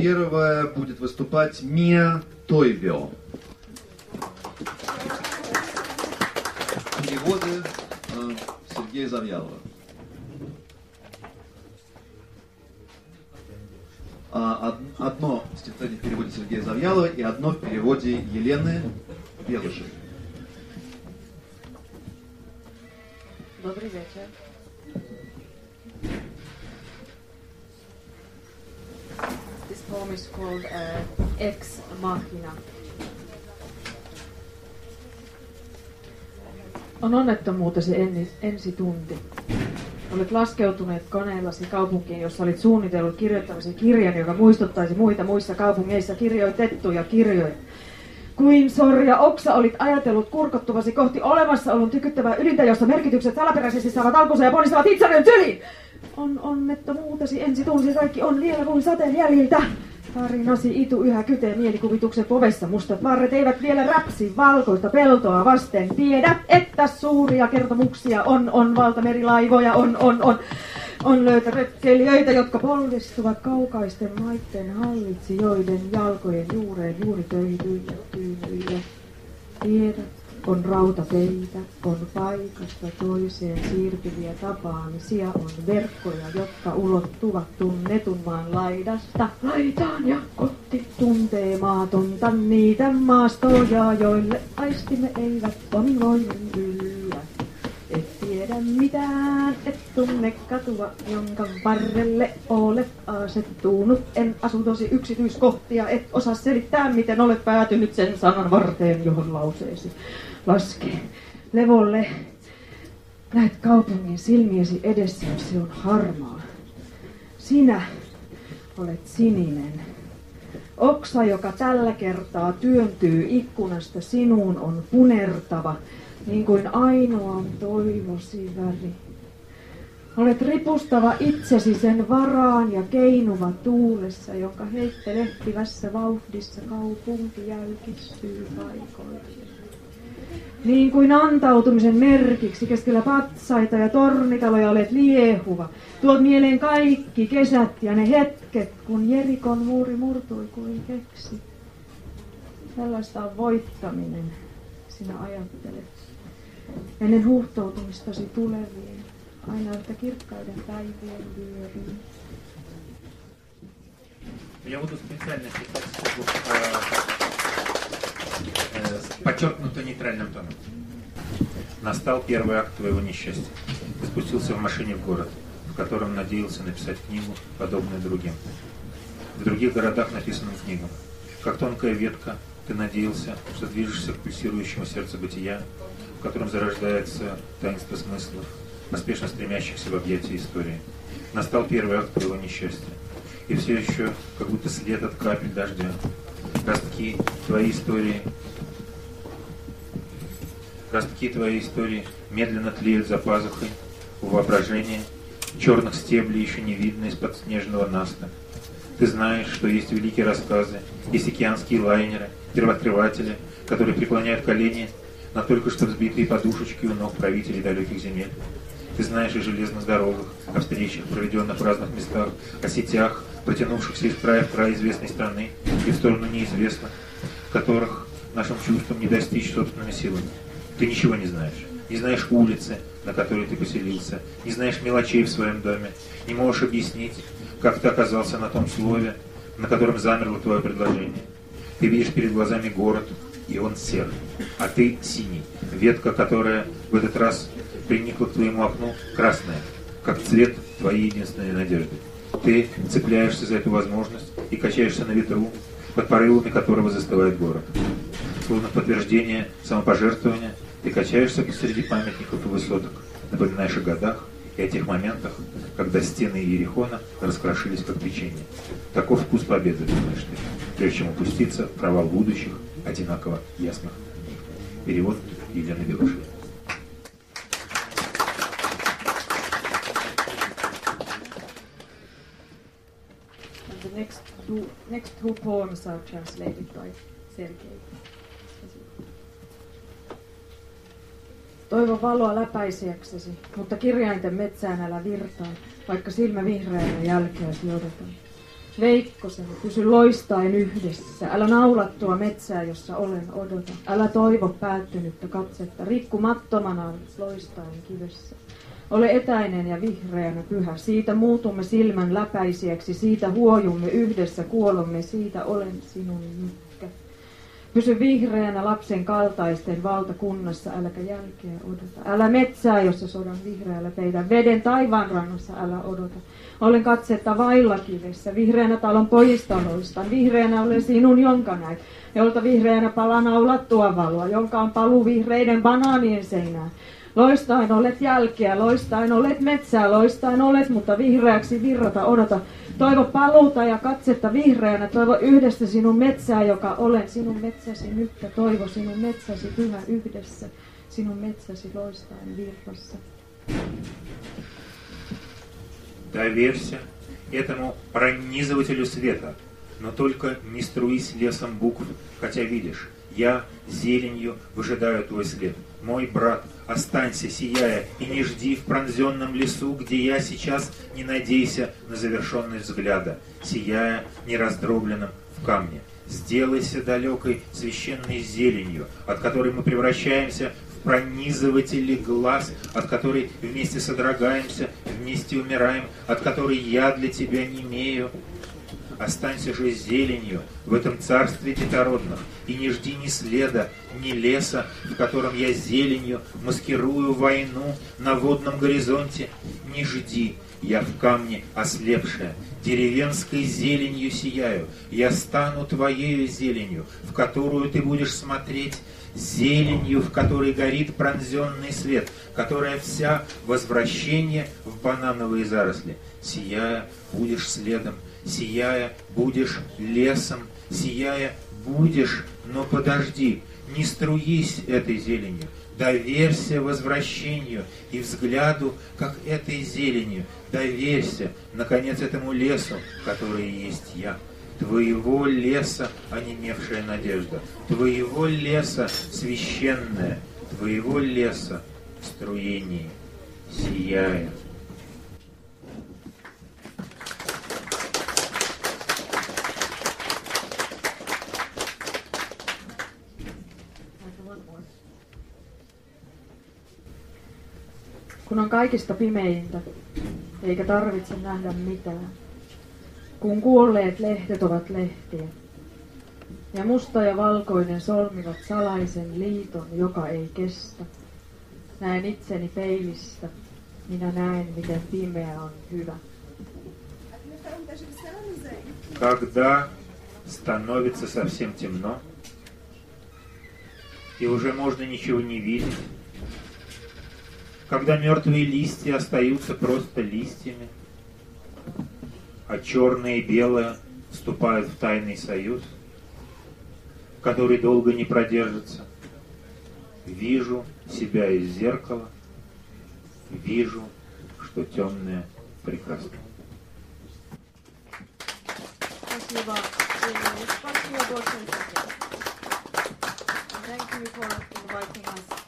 первая будет выступать Мия Тойбио. Переводы Сергея Завьялова. Одно стихотворение в переводе Сергея Завьялова и одно в переводе Елены Белышевой. Добрый вечер. This poem is called Ex Machina. On onnettomuutesi ensi tunti. Olet laskeutuneet koneellasi kaupunkiin, jossa olit suunnitellut kirjoittamasi kirjan, joka muistuttaisi muita muissa kaupungeissa kirjoitettuja kirjoja. Kuin sorja oksa olit ajatellut kurkottuvasi kohti olemassaolon tykyttävää ydintä, jossa merkitykset salaperäisesti saavat alkunsa ja ponnistavat itselleen syliin. On onnettomuutesi ensi tunsi, kaikki on vielä kuin sateen jäljiltä. Tarinasi itu yhä kytee mielikuvituksen povessa, mustat varret eivät vielä räpsi valkoista peltoa vasten. Tiedät, että suuria kertomuksia on valtamerilaivoja, on löytäretkeilijöitä, jotka polvistuvat kaukaisten maitten hallitsijoiden jalkojen juureen juuri köyhyille tyynyille. Tiedät, on rautateitä, on paikasta toiseen siirtyviä tapaamisia, on verkkoja, jotka ulottuvat tunnetun maan laidasta laitaan ja kohti tunteemaatonta niitä maastoja, joille aistimme eivät omivoimin yllä. Et tiedä mitään, et tunne katua, jonka varrelle olet asettunut. En asu tosi yksityiskohtia, et osaa selittää, miten olet päätynyt sen sanan varteen, johon lauseesi laskee levolle. Näet kaupungin silmiesi edessä, se on harmaa. Sinä olet sininen. Oksa, joka tällä kertaa työntyy ikkunasta sinuun, on punertava, niin kuin ainoan toivosi väri. Olet ripustava itsesi sen varaan ja keinuva tuulessa, jonka heittelehtivässä vauhdissa kaupunki jäykistyy paikoilleen. Niin kuin antautumisen merkiksi keskellä patsaita ja tornitaloja olet liehuva. Tuot mieleen kaikki kesät ja ne hetket, kun Jerikon muuri murtui kuin keksi. Sellaista on voittaminen, sinä ajattelet. Ennen huuhtoutumistasi tuleviin, aina yhtä kirkkaiden päivien vyöriin. Я буду специально читать с подчеркнуто нейтральным тоном. Настал первый акт твоего несчастья. Ты спустился в машине в город, в котором надеялся написать книгу, подобную другим. В других городах написанным книгам. Как тонкая ветка, ты надеялся, что движешься к пульсирующему сердцу бытия, в котором зарождается таинство смыслов, поспешно стремящихся в объятия истории. Настал первый акт твоего несчастья. И все еще, как будто след от капель дождя, ростки твоей истории медленно тлеют за пазухой у воображения, черных стеблей еще не видно из-под снежного наста. Ты знаешь, что есть великие рассказы, есть океанские лайнеры, первооткрыватели, которые преклоняют колени на только что взбитые подушечки у ног правителей далеких земель. Ты знаешь о железных дорогах, о встречах, проведенных в разных местах, о сетях, протянувшихся из края в край известной страны и в сторону неизвестных, которых нашим чувствам не достичь собственными силами. Ты ничего не знаешь. Не знаешь улицы, на которой ты поселился, не знаешь мелочей в своем доме, не можешь объяснить, как ты оказался на том слове, на котором замерло твое предложение. Ты видишь перед глазами город, и он серый, а ты синий. Ветка, которая в этот раз приникла к твоему окну, красная, как цвет твоей единственной надежды. Ты цепляешься за эту возможность и качаешься на ветру, под порывами которого застывает город. Словно в подтверждение самопожертвования, ты качаешься посреди памятников и высоток, напоминаешь о годах и о тех моментах, когда стены Иерихона раскрошились как печенье. Таков вкус победы, думаешь ты, прежде чем упуститься в провал будущих, одинаково ясных дней. Перевод Елены Белышевой. The next two poems are translated by Sergei. Toivon valoa läpäisiäksesi, mutta kirjainten metsään älä virtaa, vaikka silmä vihreänä jälkeäsi odotan. Veikkoseni, pysy loistaen yhdessä. Älä naulattua metsää, jossa olen, odota. Älä toivo päättynyttä katsetta, rikkumattomana loistaen kivessä. Ole etäinen ja vihreänä pyhä, siitä muutumme silmän läpäisijäksi, siitä huojumme yhdessä, kuolomme, siitä olen sinun mykkä. Pysy vihreänä lapsen kaltaisten valtakunnassa, äläkä jälkeä odota. Älä metsää, jossa sodan vihreällä peitä, veden taivaan rannassa älä odota. Olen katsetta vailla kivessä, vihreänä talon pojista loistan, vihreänä olen sinun, jonka näet, jolta vihreänä pala naulattua valoa, jonka on paluu vihreiden banaanien seinään. Loistaen olet jälkeä, loistaen olet metsää, loistaen olet, mutta vihreäksi virrata odota. Toivo paluuta ja katsetta vihreänä, toivo yhdessä sinun metsää, joka olen, sinun metsäsi mykkä, toivo sinun metsäsi pyhä yhdessä, sinun metsäsi loistaen virrassa. Доверься этому пронизывателю света, но только не струись лесом букв, хотя видишь, я зеленью выжидаю твой след. Мой брат, останься, сияя, и не жди в пронзенном лесу, где я сейчас, не надейся на завершенность взгляда, сияя нераздробленным в камне. Сделайся далекой священной зеленью, от которой мы превращаемся в пронизыватели глаз, от которой вместе содрогаемся, вместе умираем, от которой я для тебя немею. Останься же зеленью в этом царстве детородных, и не жди ни следа, ни леса, в котором я зеленью маскирую войну на водном горизонте. Не жди, я в камне ослепшая, деревенской зеленью сияю, я стану твоею зеленью, в которую ты будешь смотреть, зеленью, в которой горит пронзенный свет, которая вся возвращение в банановые заросли. Сияя, будешь следом, сияя, будешь лесом, сияя, будешь, но подожди, не струись этой зеленью, доверься возвращению и взгляду, как этой зеленью, доверься, наконец, этому лесу, который есть я. Твоего леса онемевшая надежда, твоего леса священная, твоего леса в струении сияя. Kun on kaikista pimeintä, eikä tarvitse nähdä mitään. Kun kuolleet lehdet ovat lehtiä. Ja musta ja valkoinen solmivat salaisen liiton, joka ei kestä. Näen itseni peilistä. Minä näen, miten pimeä on hyvä. Когда становится совсем темно, и уже можно ничего не видеть, когда мертвые листья остаются просто листьями, а черное и белое вступают в тайный союз, который долго не продержится. Вижу себя из зеркала, вижу, что темное прекрасно. Спасибо. Спасибо большое. Thank you for inviting us.